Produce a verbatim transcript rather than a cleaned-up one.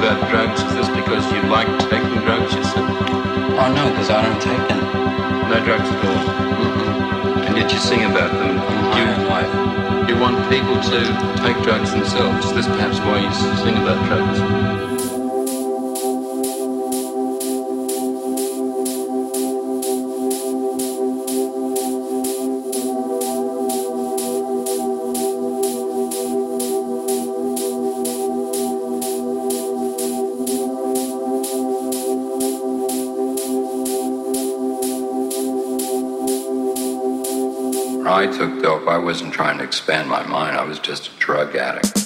about drugs? Is this because you like taking drugs yourself? Oh no, because I don't take them. No drugs at all? Mm-mm. And yet you sing about them. You, own life. You want people to take drugs themselves. Is this perhaps why you sing about drugs? I took dope. I wasn't trying to expand my mind. I was just a drug addict.